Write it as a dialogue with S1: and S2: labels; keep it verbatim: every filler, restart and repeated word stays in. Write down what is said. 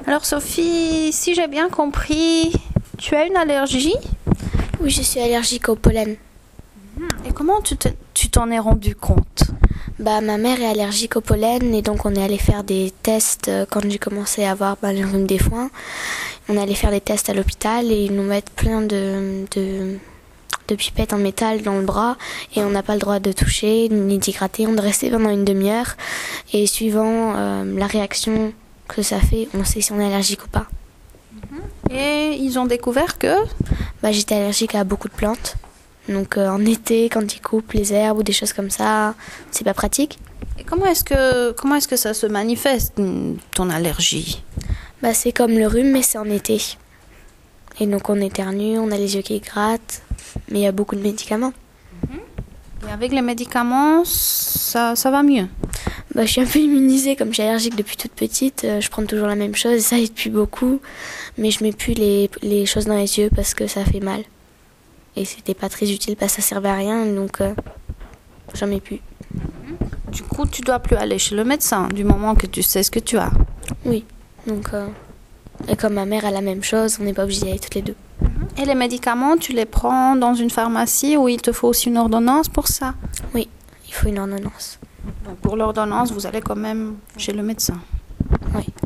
S1: Alors Sophie, si j'ai bien compris, tu as une allergie?
S2: Oui, je suis allergique au pollen.
S1: Et comment tu te- tu t'en es rendu compte?
S2: Bah, ma mère est allergique au pollen et donc on est allé faire des tests euh, quand j'ai commencé à avoir bah, le rhume des foins. On est allé faire des tests à l'hôpital et ils nous mettent plein de, de, de pipettes en métal dans le bras et on n'a pas le droit de toucher ni d'y gratter. On doit rester pendant une demi-heure et suivant euh, la réaction que ça fait, on sait si on est allergique ou pas.
S1: Et ils ont découvert que...
S2: Bah, j'étais allergique à beaucoup de plantes. Donc euh, en été, quand ils coupent les herbes ou des choses comme ça, c'est pas pratique.
S1: Et comment est-ce que, comment est-ce que ça se manifeste, ton allergie?
S2: Bah, c'est comme le rhume, mais c'est en été. Et donc on éternue, on a les yeux qui grattent, mais il y a beaucoup de médicaments.
S1: Et avec les médicaments, ça, ça va mieux?
S2: Bah, je suis un peu immunisée, comme je suis allergique depuis toute petite, euh, je prends toujours la même chose, et ça aide depuis beaucoup. Mais je mets plus les, les choses dans les yeux parce que ça fait mal. Et c'était pas très utile parce que ça servait à rien, donc euh, j'en mets plus.
S1: Du coup, tu dois plus aller chez le médecin du moment que tu sais ce que tu as.
S2: Oui, donc... euh, et comme ma mère a la même chose, on n'est pas obligé d'y aller toutes les deux.
S1: Et les médicaments, tu les prends dans une pharmacie où il te faut aussi une ordonnance pour ça?
S2: Oui, il faut une ordonnance.
S1: Donc pour l'ordonnance, vous allez quand même chez le médecin.
S2: Oui.